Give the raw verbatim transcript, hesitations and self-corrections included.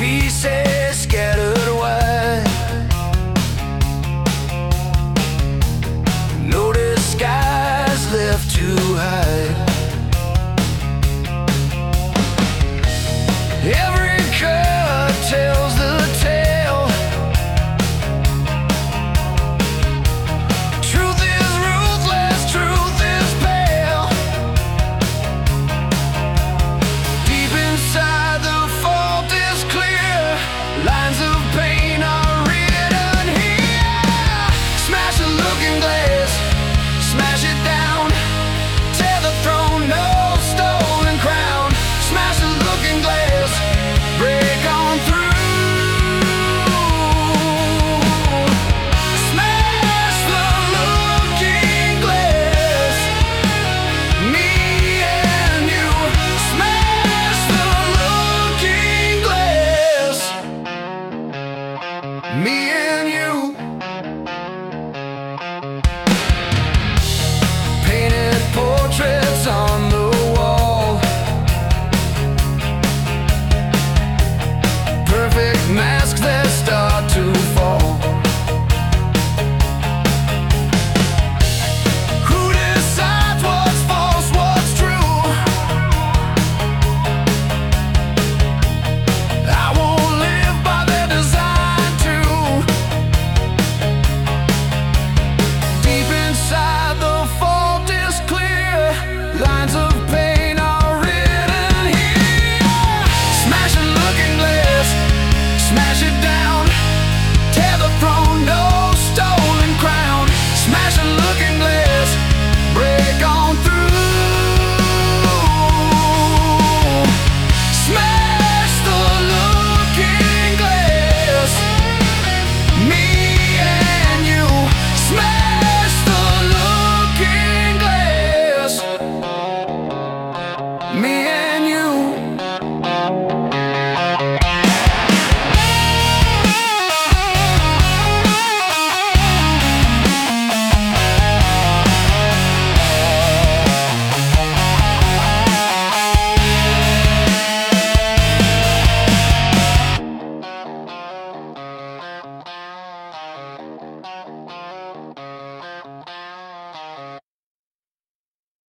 pieces scattered wide. No disguise left to hide. Every cut tells the tale. Truth is ruthless, truth is pale. Deep inside the fault is clear. Lines of pain are written here. Smash the looking glass, smash it down. Tear the throne, no stolen crown. Smash the looking glass, break on through. Smash the looking glass, me and you. Smash the looking glass, me and you. Painted portraits on the wall. Perfect masks that start to fall. Who decides what's false, what's true? I won't live by their design too. Deep inside the fault is clear. Lines of pain are written here. Smash the looking glass, smash it down. Tear the throne, no stolen crown. Smash the looking glass, break on through. Smash the looking glass, me and you. Smash the looking glass, me and